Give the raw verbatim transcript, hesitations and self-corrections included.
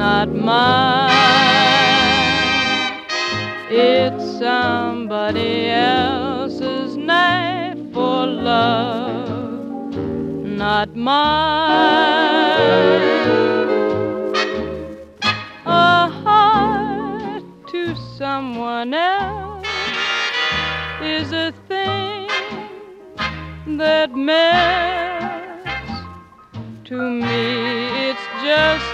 not mine. It's somebody else's night for love, not mine. A heart to someone else is a thing that melts. To me it's just